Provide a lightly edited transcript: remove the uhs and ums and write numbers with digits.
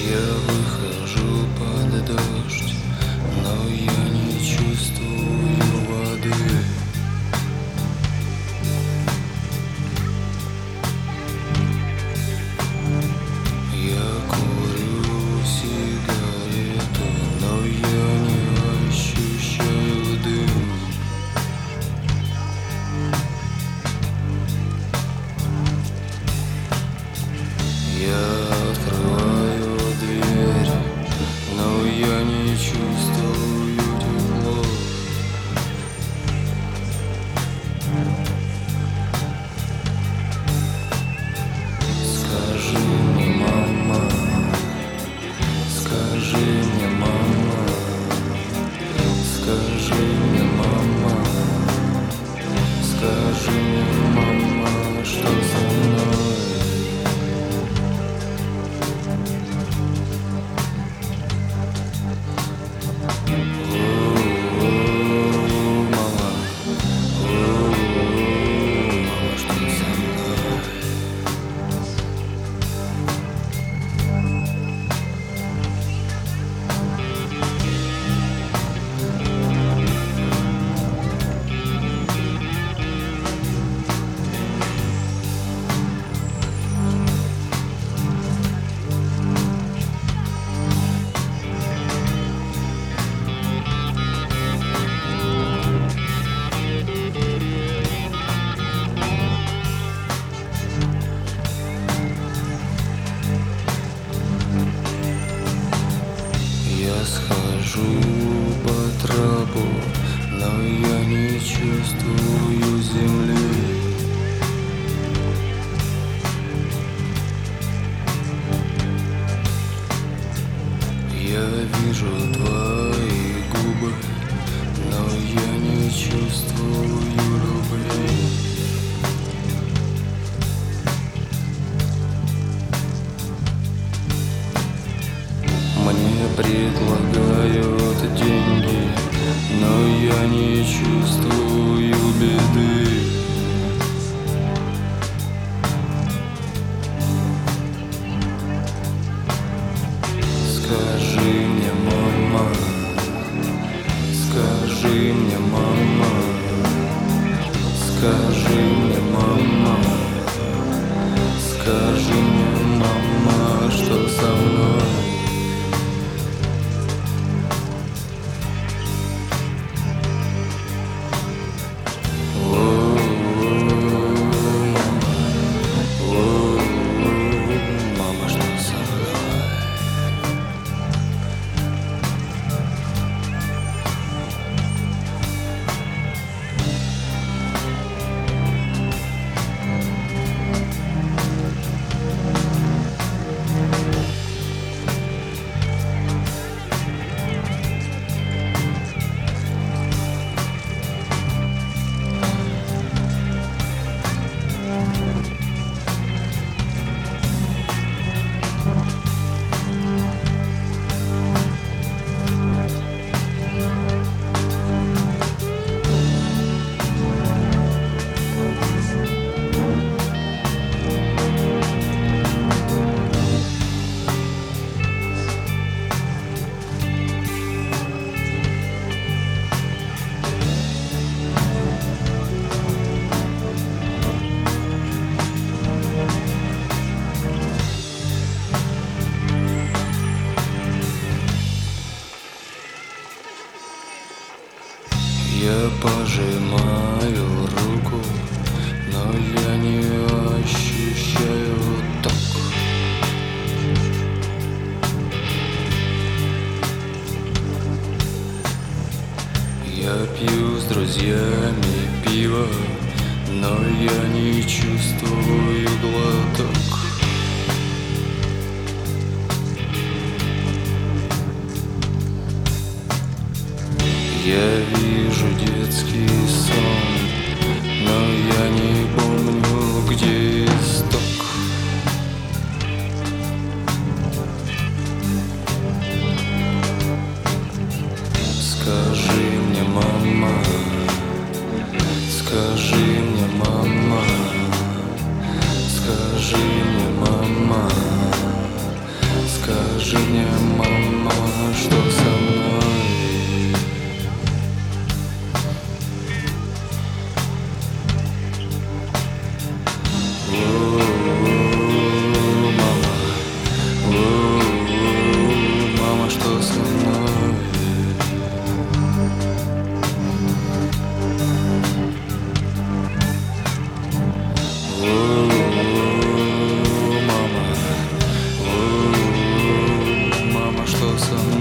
Я выхожу под дождь, но я не чувствую воды. Я курю сигарету, но я не ощущаю дым. Я открываю дверь, но я не чувствую тепло. Скажи мне, мама, скажи мне, мама, скажи мне, мама, скажи мне, мама, что со мной. Я схожу по тропу, но я не чувствую земли. Я вижу твои губы, но я не чувствую любви. Мне предлагают деньги, но я не чувствую беды. Скажи мне, мама, скажи мне, мама, скажи мне, мама, скажи мне, мама, что со мной. Я пожимаю руку, но я не ощущаю ток. Я пью с друзьями пиво, но я не чувствую глоток. Я вижу детский сон, но я не помню, где исток. Скажи мне, мама, скажи мне, мама, скажи мне, мама, скажи Скажи мне, мама, что со мной? Мама, мама, что со мной? Мама, мама, что со мной?